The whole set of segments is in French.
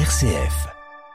RCF.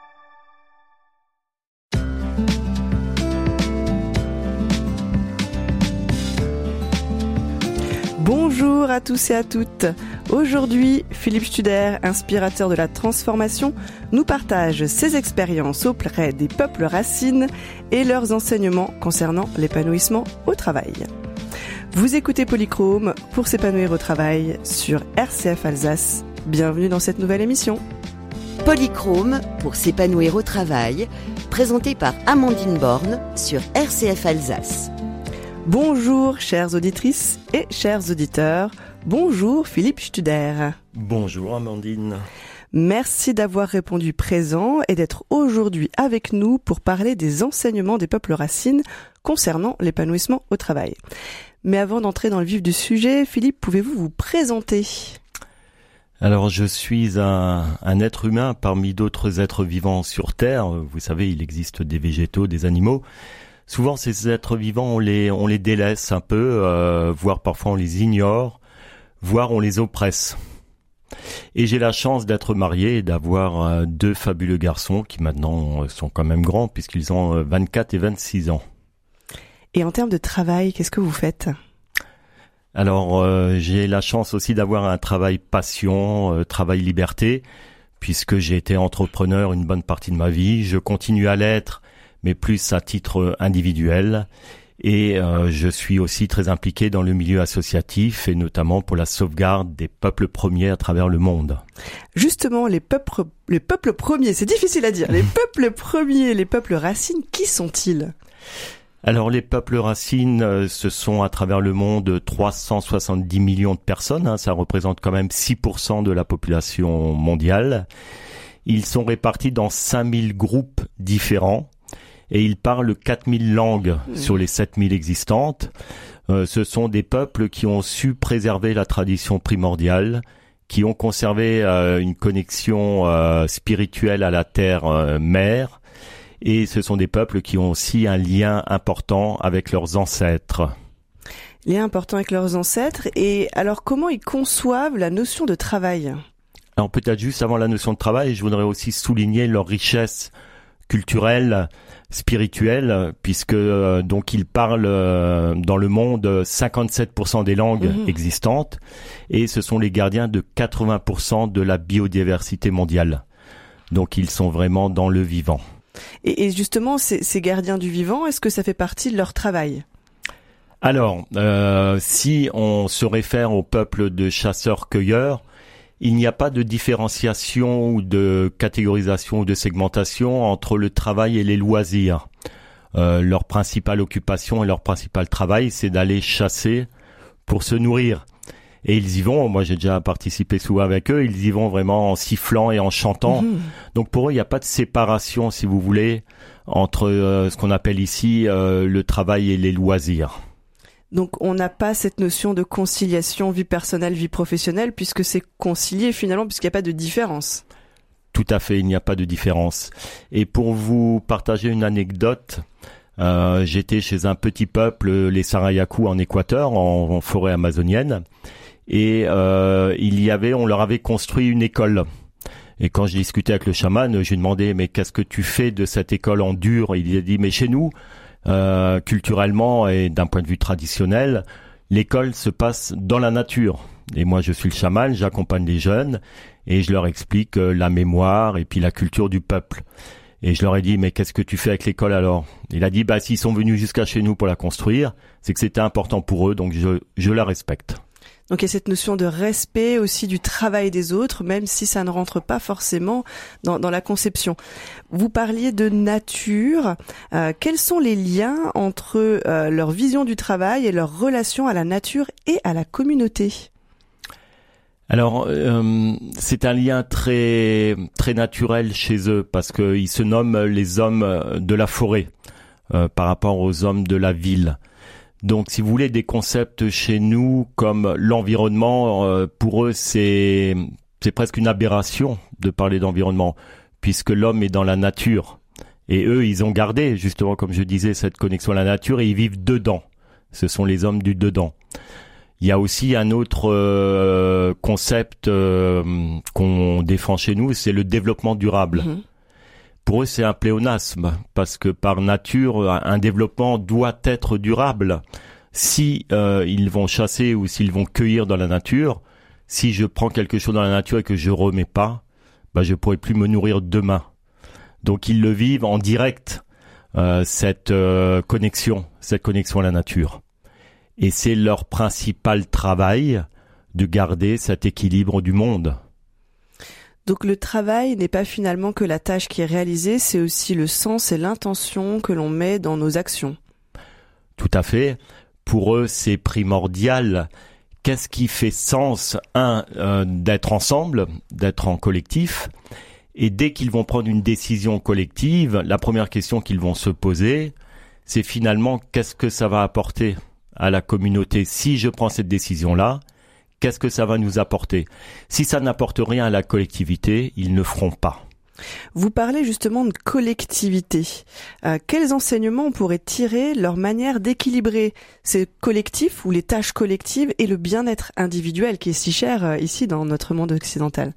Bonjour à tous et à toutes. Aujourd'hui, Philippe Studer, inspirateur de la transformation, nous partage ses expériences auprès des peuples racines et leurs enseignements concernant l'épanouissement au travail. Vous écoutez Polychrome pour s'épanouir au travail sur RCF Alsace. Bienvenue dans cette nouvelle émission. Polychrome pour s'épanouir au travail, présenté par Amandine Borne sur RCF Alsace. Bonjour chères auditrices et chers auditeurs. Bonjour Philippe Studer. Bonjour Amandine. Merci d'avoir répondu présent et d'être aujourd'hui avec nous pour parler des enseignements des peuples racines concernant l'épanouissement au travail. Mais avant d'entrer dans le vif du sujet, Philippe, pouvez-vous vous présenter ? Alors je suis un être humain parmi d'autres êtres vivants sur Terre. Vous savez, il existe des végétaux, des animaux. Souvent, ces êtres vivants, on les délaisse un peu, voire parfois on les ignore, voire on les oppresse. Et j'ai la chance d'être marié et d'avoir deux fabuleux garçons qui maintenant sont quand même grands puisqu'ils ont 24 et 26 ans. Et en termes de travail, qu'est-ce que vous faites ? Alors, j'ai la chance aussi d'avoir un travail passion, travail liberté, puisque j'ai été entrepreneur une bonne partie de ma vie. Je continue à l'être, mais plus à titre individuel. Et je suis aussi très impliqué dans le milieu associatif et notamment pour la sauvegarde des peuples premiers à travers le monde. Justement, les peuples premiers, c'est difficile à dire. Les peuples premiers, les peuples racines, qui sont-ils ? Alors les peuples racines, ce sont à travers le monde 370 millions de personnes. Ça représente quand même 6% de la population mondiale. Ils sont répartis dans 5000 groupes différents. Et ils parlent 4000 langues sur les 7000 existantes. Ce sont des peuples qui ont su préserver la tradition primordiale, qui ont conservé une connexion spirituelle à la terre mère. Et ce sont des peuples qui ont aussi un lien important avec leurs ancêtres. Lien important avec leurs ancêtres. Et alors, comment ils conçoivent la notion de travail ? Alors peut-être juste avant la notion de travail, je voudrais aussi souligner leur richesse culturelle, spirituelle, puisque donc ils parlent dans le monde 57% des langues existantes, et ce sont les gardiens de 80% de la biodiversité mondiale. Donc ils sont vraiment dans le vivant. Et justement, ces gardiens du vivant, est-ce que ça fait partie de leur travail ? Alors, si on se réfère au peuple de chasseurs-cueilleurs, il n'y a pas de différenciation ou de catégorisation ou de segmentation entre le travail et les loisirs. Leur principale occupation et leur principal travail, c'est d'aller chasser pour se nourrir. Et ils y vont, moi j'ai déjà participé souvent avec eux, ils y vont vraiment en sifflant et en chantant. Donc pour eux, il n'y a pas de séparation, si vous voulez, entre ce qu'on appelle ici le travail et les loisirs. Donc on n'a pas cette notion de conciliation vie personnelle, vie professionnelle, puisque c'est concilié finalement, puisqu'il n'y a pas de différence. Tout à fait, il n'y a pas de différence. Et pour vous partager une anecdote, j'étais chez un petit peuple, les Sarayaku en Équateur, en forêt amazonienne. Et on leur avait construit une école. Et quand je discutais avec le chaman, je lui demandais mais qu'est-ce que tu fais de cette école en dur ? Il a dit mais chez nous, culturellement et d'un point de vue traditionnel, l'école se passe dans la nature. Et moi je suis le chaman, j'accompagne les jeunes et je leur explique la mémoire et puis la culture du peuple. Et je leur ai dit mais qu'est-ce que tu fais avec l'école alors ? Il a dit s'ils sont venus jusqu'à chez nous pour la construire, c'est que c'était important pour eux, donc je la respecte. Donc il y a cette notion de respect aussi du travail des autres, même si ça ne rentre pas forcément dans la conception. Vous parliez de nature. Quels sont les liens entre leur vision du travail et leur relation à la nature et à la communauté ? Alors, c'est un lien très très naturel chez eux parce qu'ils se nomment les hommes de la forêt par rapport aux hommes de la ville. Donc, si vous voulez, des concepts chez nous comme l'environnement, pour eux, c'est presque une aberration de parler d'environnement, puisque l'homme est dans la nature. Et eux, ils ont gardé, justement, comme je disais, cette connexion à la nature et ils vivent dedans. Ce sont les hommes du dedans. Il y a aussi un autre concept qu'on défend chez nous, c'est le développement durable. Pour eux, c'est un pléonasme, parce que par nature, un développement doit être durable. Si ils vont chasser ou s'ils vont cueillir dans la nature, si je prends quelque chose dans la nature et que je remets pas, je pourrai plus me nourrir demain. Donc ils le vivent en direct, cette connexion à la nature. Et c'est leur principal travail de garder cet équilibre du monde. Donc le travail n'est pas finalement que la tâche qui est réalisée, c'est aussi le sens et l'intention que l'on met dans nos actions. Tout à fait. Pour eux, c'est primordial. Qu'est-ce qui fait sens, d'être ensemble, d'être en collectif? Et dès qu'ils vont prendre une décision collective, la première question qu'ils vont se poser, c'est finalement qu'est-ce que ça va apporter à la communauté? Si je prends cette décision-là, qu'est-ce que ça va nous apporter? Si ça n'apporte rien à la collectivité, ils ne feront pas. Vous parlez justement de collectivité. Quels enseignements on pourrait tirer leur manière d'équilibrer ces collectifs ou les tâches collectives et le bien-être individuel qui est si cher ici dans notre monde occidental?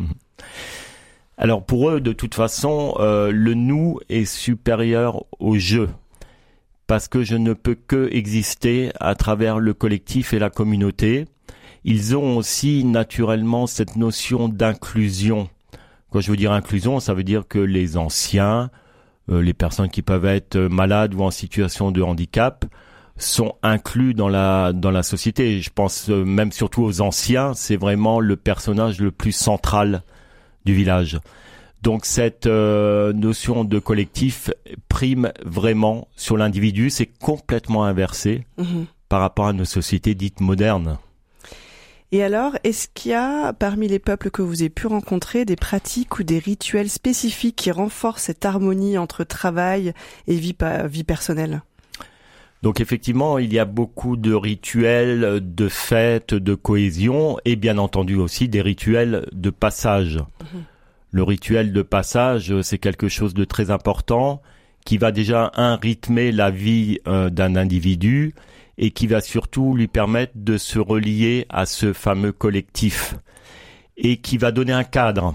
Alors pour eux, de toute façon, le nous est supérieur au je. Parce que je ne peux que exister à travers le collectif et la communauté. Ils ont aussi naturellement cette notion d'inclusion. Quand je veux dire inclusion, ça veut dire que les anciens, les personnes qui peuvent être malades ou en situation de handicap, sont inclus dans la société. Je pense même surtout aux anciens, c'est vraiment le personnage le plus central du village. Donc cette notion de collectif prime vraiment sur l'individu, c'est complètement inversé par rapport à nos sociétés dites modernes. Et alors, est-ce qu'il y a, parmi les peuples que vous avez pu rencontrer, des pratiques ou des rituels spécifiques qui renforcent cette harmonie entre travail et vie personnelle? Donc effectivement, il y a beaucoup de rituels, de fêtes, de cohésion et bien entendu aussi des rituels de passage. Le rituel de passage, c'est quelque chose de très important qui va déjà rythmer la vie d'un individu et qui va surtout lui permettre de se relier à ce fameux collectif et qui va donner un cadre.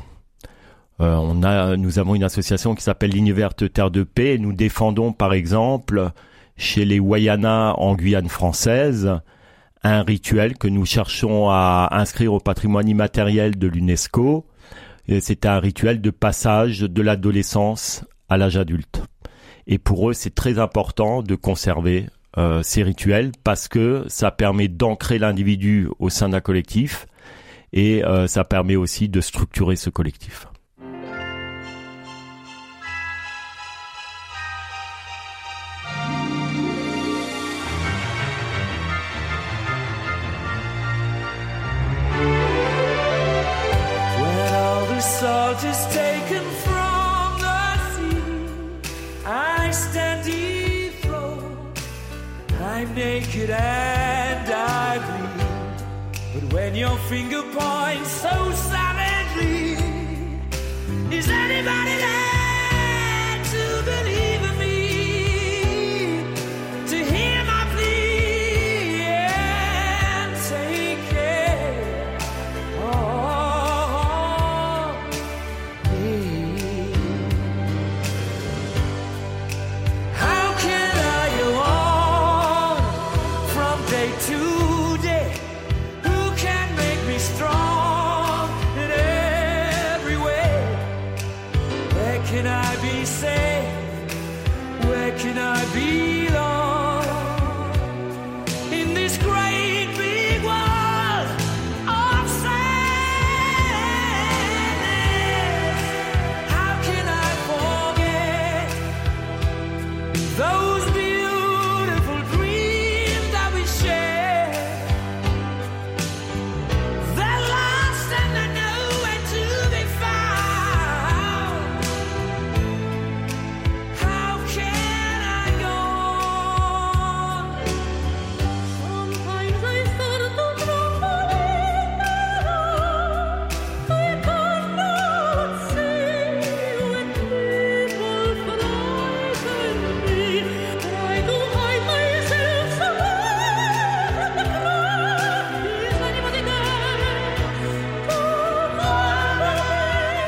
Nous avons une association qui s'appelle l'Univers Terre de Paix et nous défendons par exemple chez les Wayana en Guyane française un rituel que nous cherchons à inscrire au patrimoine immatériel de l'UNESCO. Et c'est un rituel de passage de l'adolescence à l'âge adulte. Et pour eux, c'est très important de conserver ces rituels parce que ça permet d'ancrer l'individu au sein d'un collectif et ça permet aussi de structurer ce collectif. Salt is taken from the sea. I stand dethroned. I'm naked and I bleed. But when your finger points so savagely, is anybody there to believe in me? To hear my plea and take care. Today, who can make me strong?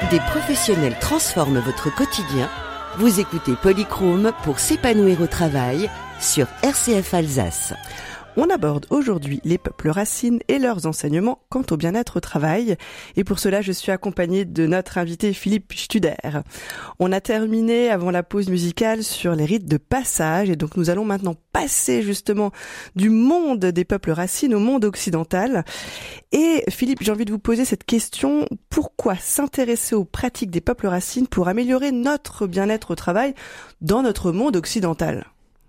Des professionnels transforment votre quotidien. Vous écoutez Polychrome pour s'épanouir au travail sur RCF Alsace. On aborde aujourd'hui les peuples racines et leurs enseignements quant au bien-être au travail. Et pour cela, je suis accompagnée de notre invité Philippe Studer. On a terminé avant la pause musicale sur les rites de passage. Et donc nous allons maintenant passer justement du monde des peuples racines au monde occidental. Et Philippe, j'ai envie de vous poser cette question. Pourquoi s'intéresser aux pratiques des peuples racines pour améliorer notre bien-être au travail dans notre monde occidental ?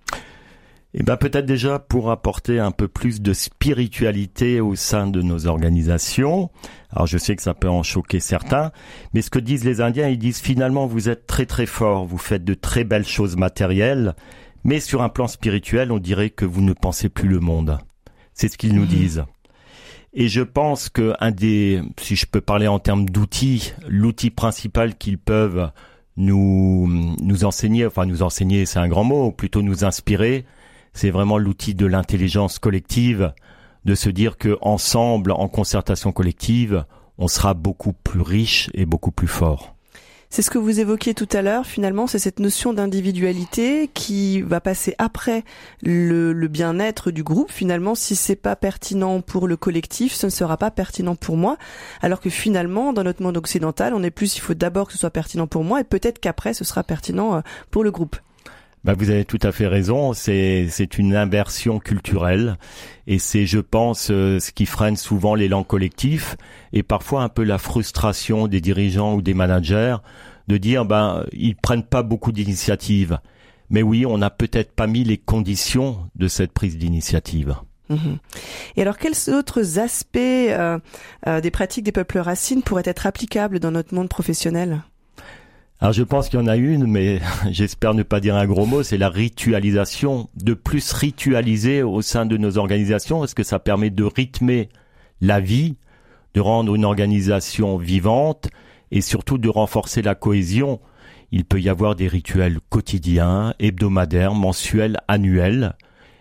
Eh ben peut-être déjà pour apporter un peu plus de spiritualité au sein de nos organisations. Alors je sais que ça peut en choquer certains, mais ce que disent les Indiens, ils disent finalement vous êtes très très forts, vous faites de très belles choses matérielles, mais sur un plan spirituel, on dirait que vous ne pensez plus le monde. C'est ce qu'ils nous disent. Et je pense que si je peux parler en termes d'outils, l'outil principal qu'ils peuvent nous enseigner, c'est un grand mot, plutôt nous inspirer, c'est vraiment l'outil de l'intelligence collective, de se dire que ensemble, en concertation collective, on sera beaucoup plus riche et beaucoup plus fort. C'est ce que vous évoquiez tout à l'heure, finalement, c'est cette notion d'individualité qui va passer après le bien-être du groupe. Finalement, si c'est pas pertinent pour le collectif, ce ne sera pas pertinent pour moi. Alors que finalement, dans notre monde occidental, il faut d'abord que ce soit pertinent pour moi et peut-être qu'après, ce sera pertinent pour le groupe. Vous avez tout à fait raison, c'est une inversion culturelle et c'est, je pense, ce qui freine souvent l'élan collectif et parfois un peu la frustration des dirigeants ou des managers de dire ils prennent pas beaucoup d'initiatives. Mais oui, on n'a peut-être pas mis les conditions de cette prise d'initiative. Et alors, quels autres aspects des pratiques des peuples racines pourraient être applicables dans notre monde professionnel ? Alors je pense qu'il y en a une, mais j'espère ne pas dire un gros mot, c'est la ritualisation, de plus ritualiser au sein de nos organisations, parce que ça permet de rythmer la vie, de rendre une organisation vivante et surtout de renforcer la cohésion. Il peut y avoir des rituels quotidiens, hebdomadaires, mensuels, annuels.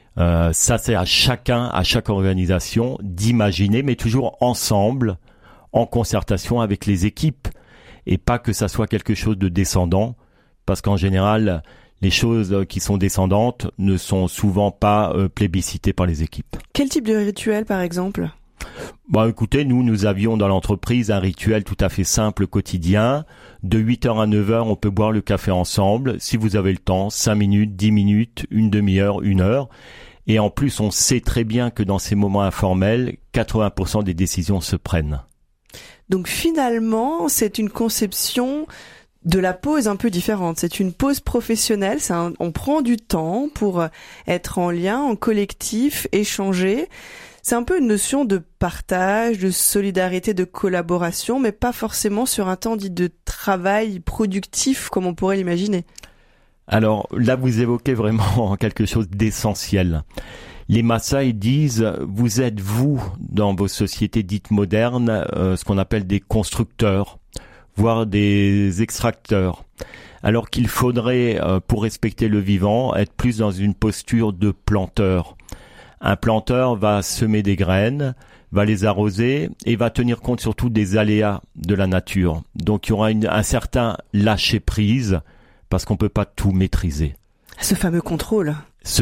Ça c'est à chaque organisation d'imaginer, mais toujours ensemble, en concertation avec les équipes. Et pas que ça soit quelque chose de descendant, parce qu'en général, les choses qui sont descendantes ne sont souvent pas plébiscitées par les équipes. Quel type de rituel, par exemple ? Écoutez, nous avions dans l'entreprise un rituel tout à fait simple, quotidien. De 8h à 9h, on peut boire le café ensemble. Si vous avez le temps, 5 minutes, 10 minutes, une demi-heure, 1 heure. Et en plus, on sait très bien que dans ces moments informels, 80% des décisions se prennent. Donc finalement, c'est une conception de la pause un peu différente. C'est une pause professionnelle. On prend du temps pour être en lien, en collectif, échanger. C'est un peu une notion de partage, de solidarité, de collaboration, mais pas forcément sur un temps dit de travail productif comme on pourrait l'imaginer. Alors là, vous évoquez vraiment quelque chose d'essentiel. Les Maasai disent, vous êtes vous, dans vos sociétés dites modernes, ce qu'on appelle des constructeurs, voire des extracteurs. Alors qu'il faudrait, pour respecter le vivant, être plus dans une posture de planteur. Un planteur va semer des graines, va les arroser et va tenir compte surtout des aléas de la nature. Donc il y aura un certain lâcher-prise, parce qu'on peut pas tout maîtriser. Ce fameux contrôle.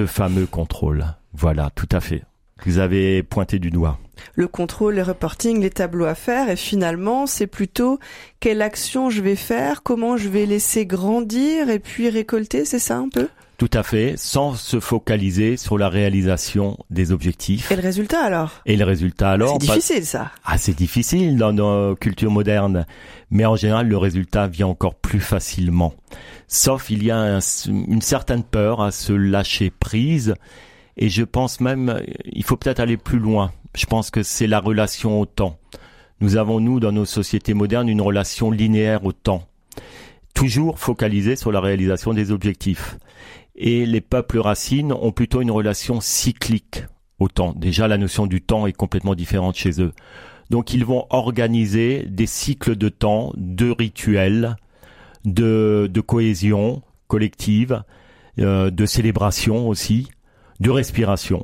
Voilà, tout à fait. Vous avez pointé du doigt. Le contrôle, les reporting, les tableaux à faire, et finalement, c'est plutôt quelle action je vais faire, comment je vais laisser grandir et puis récolter, c'est ça un peu ? Tout à fait, sans se focaliser sur la réalisation des objectifs. Et le résultat alors ? C'est difficile ça. C'est difficile dans nos cultures modernes, mais en général le résultat vient encore plus facilement. Sauf il y a une certaine peur à se lâcher prise, et je pense même, il faut peut-être aller plus loin. Je pense que c'est la relation au temps. Nous avons, dans nos sociétés modernes, une relation linéaire au temps. Toujours focalisée sur la réalisation des objectifs. Et les peuples racines ont plutôt une relation cyclique au temps. Déjà, la notion du temps est complètement différente chez eux. Donc, ils vont organiser des cycles de temps, de rituels, de cohésion collective, de célébration aussi, de respiration.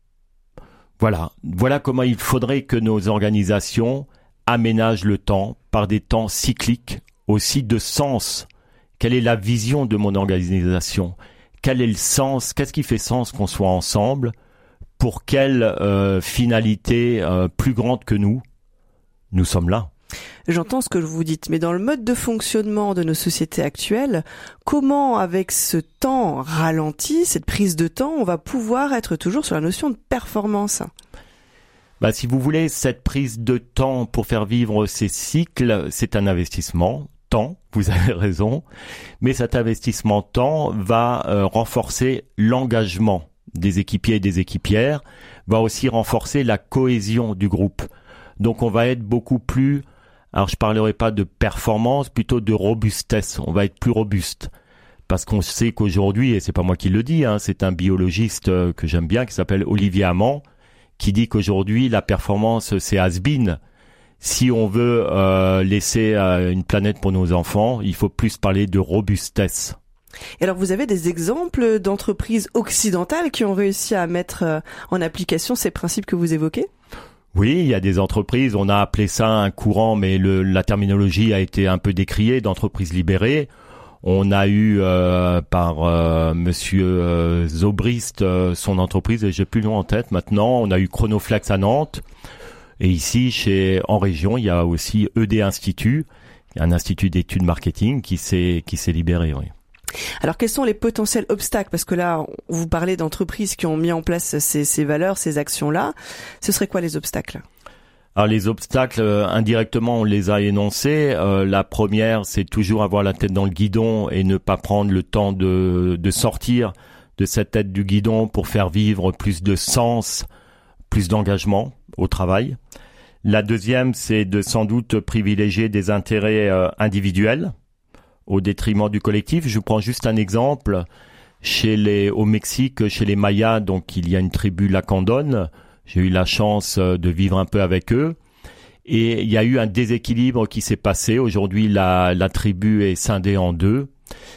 Voilà comment il faudrait que nos organisations aménagent le temps par des temps cycliques aussi de sens. Quelle est la vision de mon organisation ? Quel est le sens ? Qu'est-ce qui fait sens qu'on soit ensemble ? Pour quelle finalité plus grande que nous sommes là ? J'entends ce que vous dites, mais dans le mode de fonctionnement de nos sociétés actuelles, comment avec ce temps ralenti, cette prise de temps, on va pouvoir être toujours sur la notion de performance ? Si vous voulez, cette prise de temps pour faire vivre ces cycles, c'est un investissement. Temps, vous avez raison, mais cet investissement temps va renforcer l'engagement des équipiers et des équipières, va aussi renforcer la cohésion du groupe. Donc on va être beaucoup plus, alors je parlerai pas de performance, plutôt de robustesse. On va être plus robuste. Parce qu'on sait qu'aujourd'hui, et c'est pas moi qui le dis, c'est un biologiste que j'aime bien, qui s'appelle Olivier Amand, qui dit qu'aujourd'hui, la performance, c'est has-been. Si on veut laisser une planète pour nos enfants, il faut plus parler de robustesse. Et alors, vous avez des exemples d'entreprises occidentales qui ont réussi à mettre en application ces principes que vous évoquez ? Oui, il y a des entreprises, on a appelé ça un courant, mais la terminologie a été un peu décriée, d'entreprises libérées. On a eu par Monsieur Zobrist son entreprise, et j'ai plus le nom en tête maintenant. On a eu Chronoflex à Nantes. Et ici, en région, il y a aussi ED Institut, un institut d'études marketing qui s'est libéré. Oui. Alors, quels sont les potentiels obstacles ? Parce que là, vous parlez d'entreprises qui ont mis en place ces valeurs, ces actions-là. Ce seraient quoi les obstacles ? Alors, les obstacles, indirectement, on les a énoncés. La première, c'est toujours avoir la tête dans le guidon et ne pas prendre le temps de sortir de cette tête du guidon pour faire vivre plus de sens, plus d'engagement au travail. La deuxième, c'est de sans doute privilégier des intérêts individuels au détriment du collectif. Je vous prends juste un exemple. Au Mexique, chez les Mayas, donc il y a une tribu Lacandone. J'ai eu la chance de vivre un peu avec eux. Et il y a eu un déséquilibre qui s'est passé. Aujourd'hui, la tribu est scindée en deux.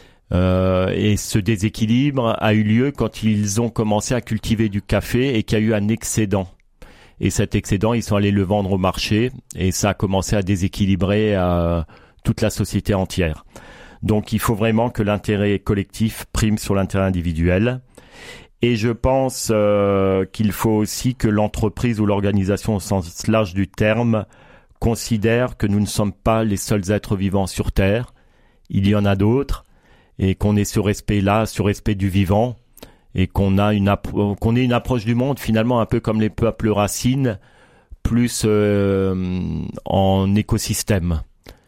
Et ce déséquilibre a eu lieu quand ils ont commencé à cultiver du café et qu'il y a eu un excédent. Et cet excédent, ils sont allés le vendre au marché et ça a commencé à déséquilibrer toute la société entière. Donc, il faut vraiment que l'intérêt collectif prime sur l'intérêt individuel. Et je pense qu'il faut aussi que l'entreprise ou l'organisation au sens large du terme considère que nous ne sommes pas les seuls êtres vivants sur Terre. Il y en a d'autres et qu'on ait ce respect-là, ce respect du vivant et qu'on ait une approche du monde finalement un peu comme les peuples racines, plus en écosystème.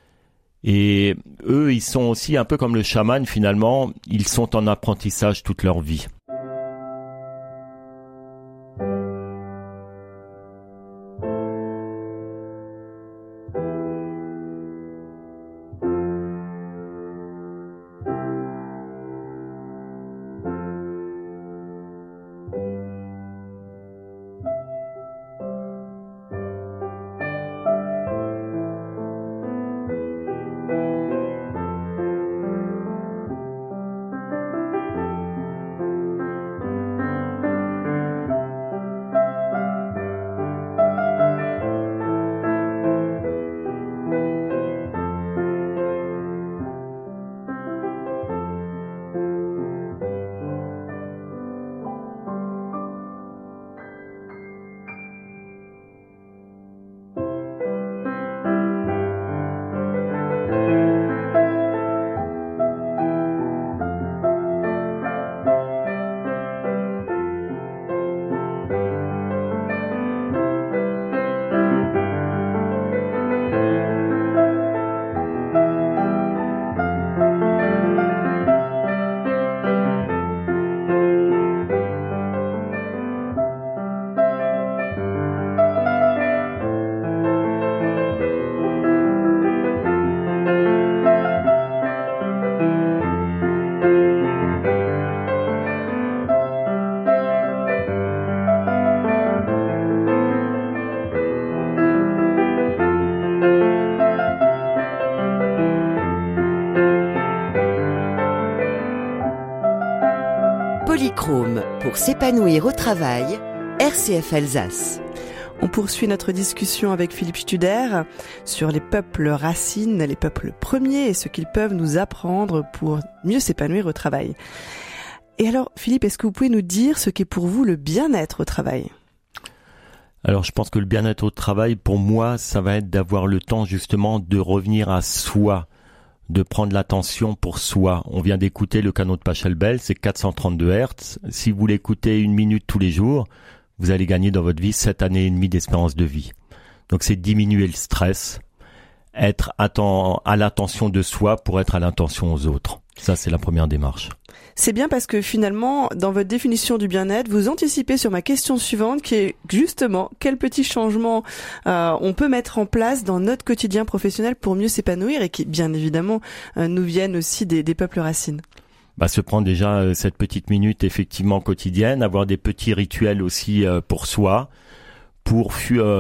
Et eux, ils sont aussi un peu comme le chaman finalement, ils sont en apprentissage toute leur vie. Polychrome pour s'épanouir au travail, RCF Alsace. On poursuit notre discussion avec Philippe Studer sur les peuples racines, les peuples premiers et ce qu'ils peuvent nous apprendre pour mieux s'épanouir au travail. Et alors, Philippe, est-ce que vous pouvez nous dire ce qu'est pour vous le bien-être au travail ? Alors, je pense que le bien-être au travail, pour moi, ça va être d'avoir le temps justement de revenir à soi, de prendre l'attention pour soi. On vient d'écouter le canon de Pachelbel, c'est 432 Hz. Si vous l'écoutez 1 minute tous les jours, vous allez gagner dans votre vie 7 années et demie d'espérance de vie. Donc c'est diminuer le stress, être à l'attention de soi pour être à l'attention aux autres. Ça, c'est la première démarche. C'est bien parce que finalement, dans votre définition du bien-être, vous anticipez sur ma question suivante qui est justement quels petits changements on peut mettre en place dans notre quotidien professionnel pour mieux s'épanouir et qui, bien évidemment, nous viennent aussi des peuples racines. Se prendre déjà cette petite minute effectivement quotidienne, avoir des petits rituels aussi pour soi, pour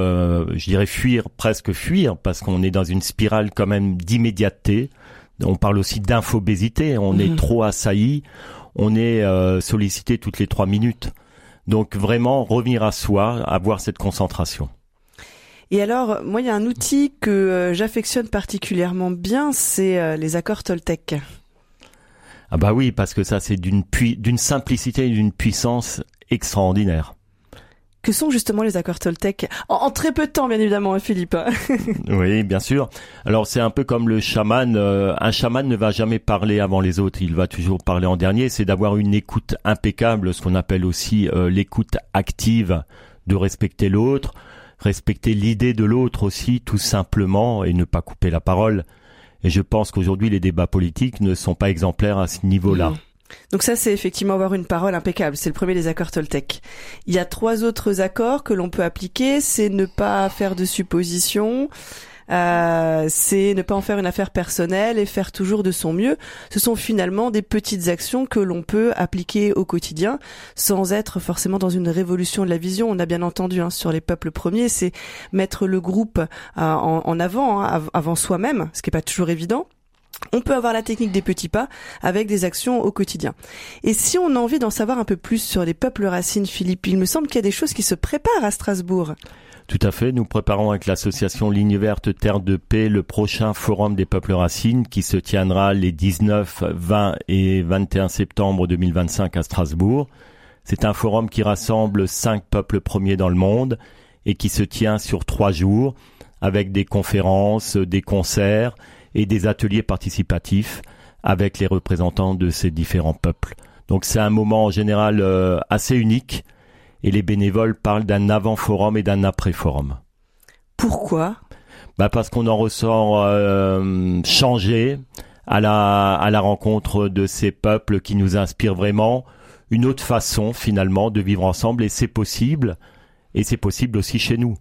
presque fuir, parce qu'on est dans une spirale quand même d'immédiateté. On parle aussi d'infobésité, on est trop assailli, on est sollicité toutes les 3 minutes. Donc vraiment revenir à soi, avoir cette concentration. Et alors, moi il y a un outil que j'affectionne particulièrement bien, c'est les accords Toltec. Ah bah oui, parce que ça c'est d'une simplicité et d'une puissance extraordinaire. Que sont justement les accords Toltec ? En très peu de temps, bien évidemment, Philippe. Oui, bien sûr. Alors c'est un peu comme le chaman. Un chaman ne va jamais parler avant les autres, il va toujours parler en dernier. C'est d'avoir une écoute impeccable, ce qu'on appelle aussi l'écoute active, de respecter l'autre, respecter l'idée de l'autre aussi, tout simplement, et ne pas couper la parole. Et je pense qu'aujourd'hui, les débats politiques ne sont pas exemplaires à ce niveau-là. Donc ça, c'est effectivement avoir une parole impeccable. C'est le premier des accords Toltec. Il y a 3 autres accords que l'on peut appliquer. C'est ne pas faire de suppositions, c'est ne pas en faire une affaire personnelle et faire toujours de son mieux. Ce sont finalement des petites actions que l'on peut appliquer au quotidien sans être forcément dans une révolution de la vision. On a bien entendu sur les peuples premiers, c'est mettre le groupe en avant, avant soi-même, ce qui n'est pas toujours évident. On peut avoir la technique des petits pas avec des actions au quotidien. Et si on a envie d'en savoir un peu plus sur les peuples racines, Philippe, il me semble qu'il y a des choses qui se préparent à Strasbourg. Tout à fait. Nous préparons avec l'association Ligne Verte Terre de Paix le prochain forum des peuples racines qui se tiendra les 19, 20 et 21 septembre 2025 à Strasbourg. C'est un forum qui rassemble 5 peuples premiers dans le monde et qui se tient sur 3 jours avec des conférences, des concerts et des ateliers participatifs avec les représentants de ces différents peuples. Donc c'est un moment en général assez unique et les bénévoles parlent d'un avant-forum et d'un après-forum. Pourquoi ? Parce qu'on en ressort changé à la rencontre de ces peuples qui nous inspirent vraiment une autre façon finalement de vivre ensemble et c'est possible aussi chez nous.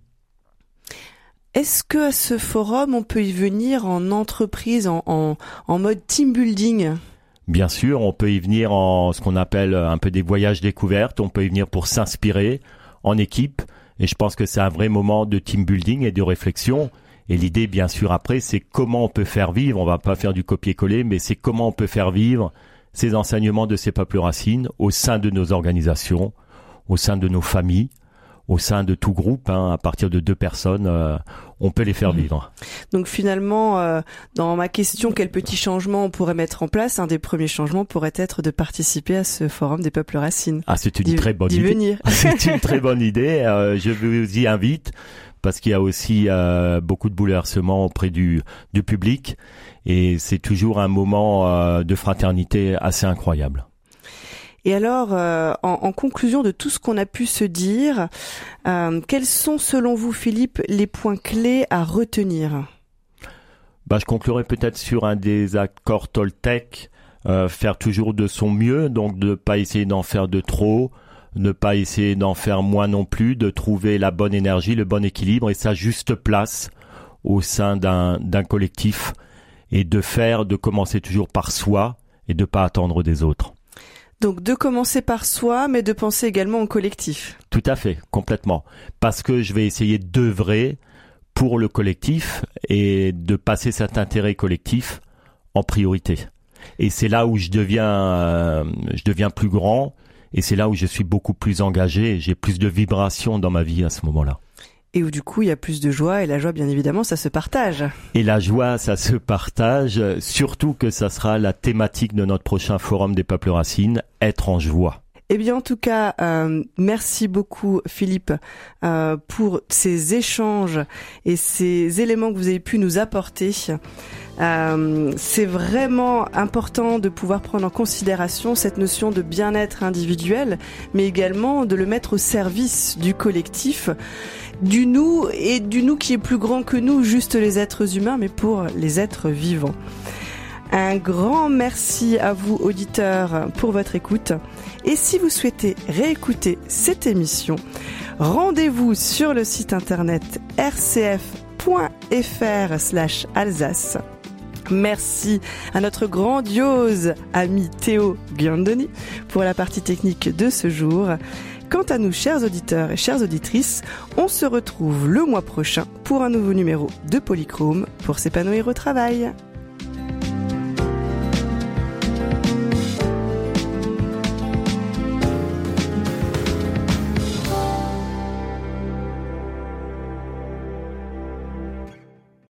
Est-ce que à ce forum, on peut y venir en entreprise, en mode team building ? Bien sûr, on peut y venir en ce qu'on appelle un peu des voyages découvertes. On peut y venir pour s'inspirer en équipe. Et je pense que c'est un vrai moment de team building et de réflexion. Et l'idée, bien sûr, après, c'est comment on peut faire vivre. On va pas faire du copier-coller, mais c'est comment on peut faire vivre ces enseignements de ces peuples racines au sein de nos organisations, au sein de nos familles, au sein de tout groupe, à partir de 2 personnes, on peut les faire vivre. Donc finalement, dans ma question, quels petits changements on pourrait mettre en place ? Un des premiers changements pourrait être de participer à ce forum des peuples racines. Ah, c'est une très bonne idée. Venir. C'est une très bonne idée. Je vous y invite parce qu'il y a aussi beaucoup de bouleversements auprès du public et c'est toujours un moment de fraternité assez incroyable. Et alors, en conclusion de tout ce qu'on a pu se dire, quels sont selon vous, Philippe, les points clés à retenir ? Je conclurai peut-être sur un des accords Toltec, faire toujours de son mieux, donc de ne pas essayer d'en faire de trop, ne pas essayer d'en faire moins non plus, de trouver la bonne énergie, le bon équilibre et sa juste place au sein d'un collectif et de commencer toujours par soi et de ne pas attendre des autres. Donc de commencer par soi, mais de penser également au collectif. Tout à fait, complètement. Parce que je vais essayer d'œuvrer pour le collectif et de passer cet intérêt collectif en priorité. Et c'est là où je deviens plus grand et c'est là où je suis beaucoup plus engagé et j'ai plus de vibrations dans ma vie à ce moment-là. et où du coup il y a plus de joie, et la joie bien évidemment ça se partage. Et la joie ça se partage, surtout que ça sera la thématique de notre prochain forum des peuples racines, être en joie. Eh bien, en tout cas, merci beaucoup, Philippe, pour ces échanges et ces éléments que vous avez pu nous apporter. C'est vraiment important de pouvoir prendre en considération cette notion de bien-être individuel, mais également de le mettre au service du collectif, du nous et du nous qui est plus grand que nous, juste les êtres humains, mais pour les êtres vivants. Un grand merci à vous, auditeurs, pour votre écoute. Et si vous souhaitez réécouter cette émission, rendez-vous sur le site internet rcf.fr/Alsace. Merci à notre grandiose ami Théo Giandoni pour la partie technique de ce jour. Quant à nous, chers auditeurs et chères auditrices, on se retrouve le mois prochain pour un nouveau numéro de Polychrome pour s'épanouir au travail.